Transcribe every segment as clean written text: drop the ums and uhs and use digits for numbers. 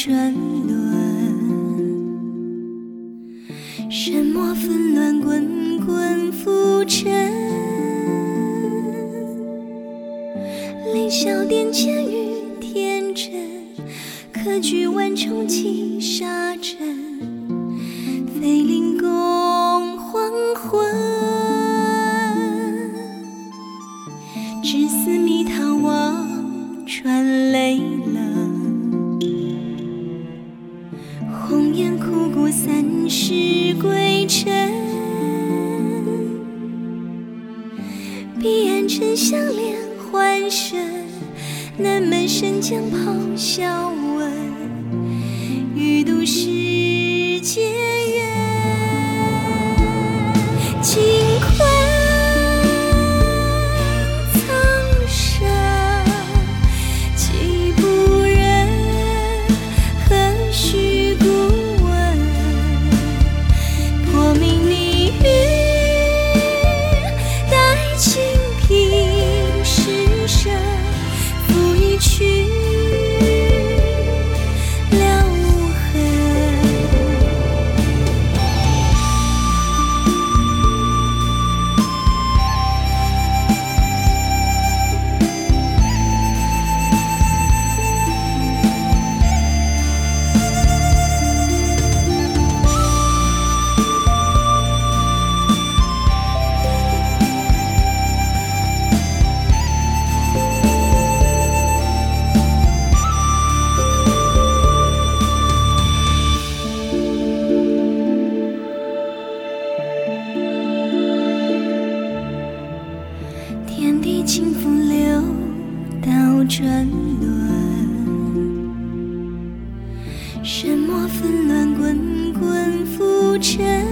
转轮，神魔纷乱，滚滚浮沉。凌霄殿前于天真，可举万重起杀阵。飞灵宫黄昏，只似蜜桃王传泪冷。红颜枯骨三世归尘，彼岸沉香莲还身。南门神将咆哮问，欲渡世界远。惊魂苍生，岂不忍何须故问？破明离雨，待清平世声。拂一去了无痕。天地轻浮流，道转轮，神魔纷乱，滚滚浮沉。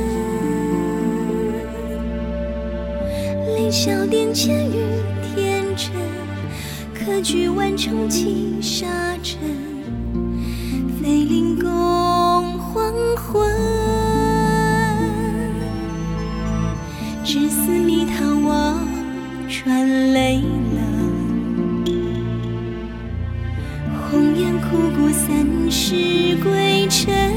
凌霄殿前于天真，可举万重起杀阵。飞灵宫黄昏，只似蜜桃王传泪冷。红颜枯骨三世归尘，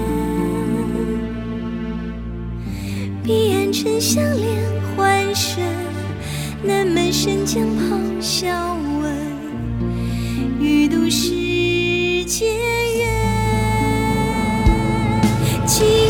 彼岸沉香莲还身。南门神将咆哮问，欲渡世界远。